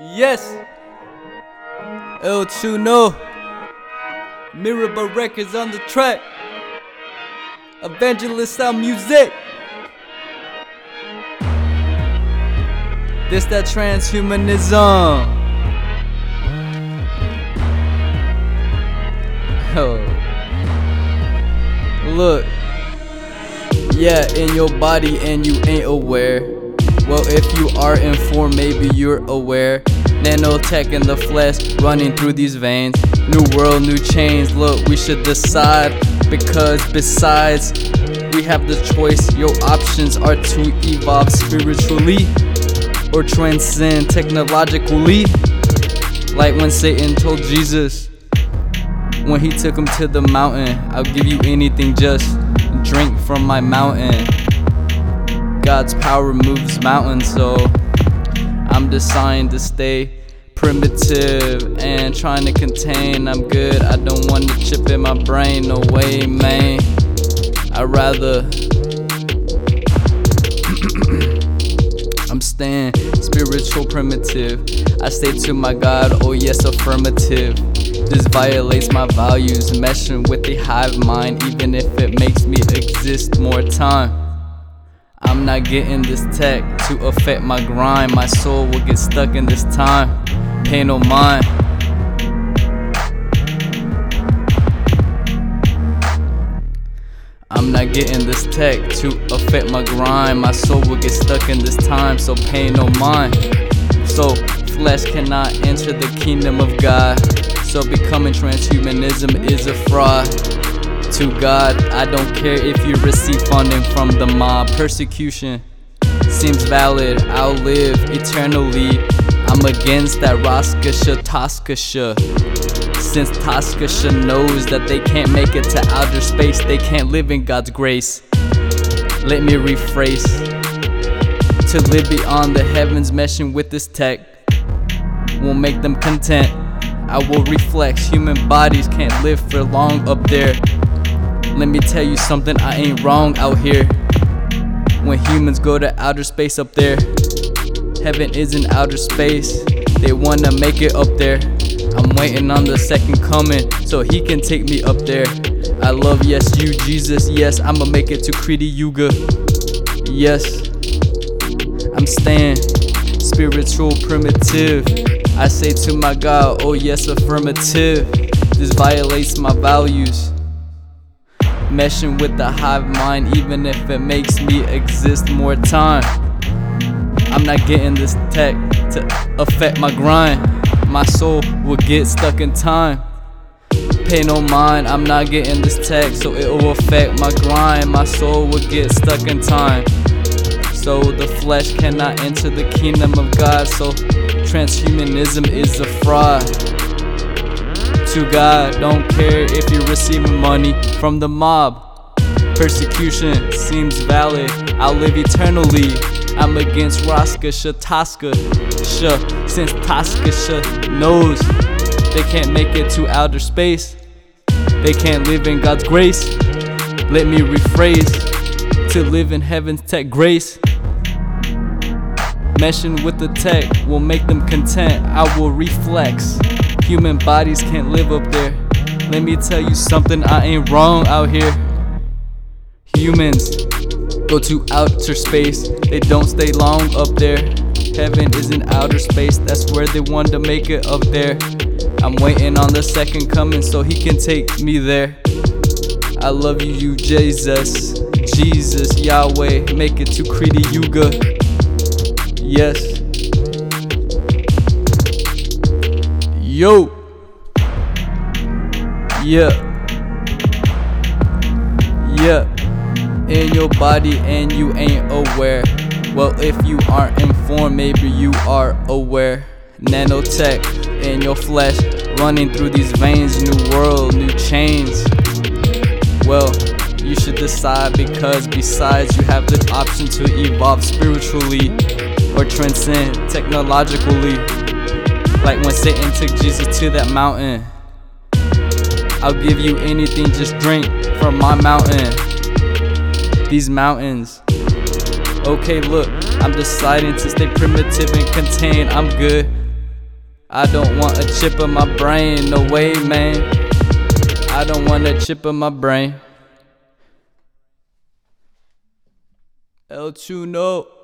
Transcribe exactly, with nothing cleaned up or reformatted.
Yes, El Chuno, Miraba Records on the track, Evangelist Sound Music. This that transhumanism. Oh, look, yeah, in your body and you ain't aware. Well, if you are informed, maybe you're aware. Nanotech in the flesh, running through these veins. New world, new chains. Look, we should decide, because besides, we have the choice. Your options are to evolve spiritually or transcend technologically. Like when Satan told Jesus, when he took him to the mountain, I'll give you anything, just drink from my mountain. God's power moves mountains, so I'm deciding to stay primitive and trying to contain. I'm good, I don't want to chip in my brain, no way, man. I'd rather I'm staying spiritual primitive. I stay to my God, oh yes, affirmative. This violates my values, meshing with the hive mind, even if it makes me exist more time. I'm not getting this tech to affect my grind. My soul will get stuck in this time. Pay no mind. I'm not getting this tech to affect my grind. My soul will get stuck in this time, so pay no mind. So flesh cannot enter the kingdom of God. So becoming transhumanism is a fraud. To God, I don't care if you receive funding from the mob. Persecution seems valid, I'll live eternally. I'm against that Roskasha Toskasha. Since Toskasha knows that they can't make it to outer space, they can't live in God's grace. Let me rephrase. To live beyond the heavens, meshing with this tech will make them content. I will reflect, human bodies can't live for long up there. Let me tell you something, I ain't wrong out here. When humans go to outer space up there, heaven is in outer space. They wanna make it up there. I'm waiting on the second coming so he can take me up there. I love, yes, you, Jesus, yes, I'ma make it to Kriti Yuga. Yes, I'm staying spiritual primitive. I say to my God, oh yes, affirmative. This violates my values, meshing with the hive mind, even if it makes me exist more time. I'm not getting this tech to affect my grind. My soul will get stuck in time. Pay no mind, I'm not getting this tech, so it will affect my grind. My soul will get stuck in time. So the flesh cannot enter the kingdom of God. So transhumanism is a fraud. To God, don't care if you're receiving money from the mob. Persecution seems valid, I'll live eternally. I'm against Roskasha Toskasha. Since Toskasha knows they can't make it to outer space, they can't live in God's grace. Let me rephrase. To live in heaven's tech grace, meshing with the tech will make them content. I will reflex. Human bodies can't live up there. Let me tell you something, I ain't wrong out here. Humans go to outer space, they don't stay long up there. Heaven is in outer space, that's where they want to make it up there. I'm waiting on the second coming so he can take me there. I love you, you Jesus, Jesus, Yahweh, make it to Kriti Yuga. Yes. Yo. Yeah. Yeah. In your body and you ain't aware. Well, if you aren't informed, maybe you are aware. Nanotech in your flesh, running through these veins. New world, new chains. Well, you should decide, because besides, you have the option to evolve spiritually or transcend technologically. Like when Satan took Jesus to that mountain, I'll give you anything, just drink from my mountain. These mountains. Okay, look, I'm deciding to stay primitive and contained. I'm good. I don't want a chip in my brain, no way, man. I don't want a chip in my brain. El Chuno.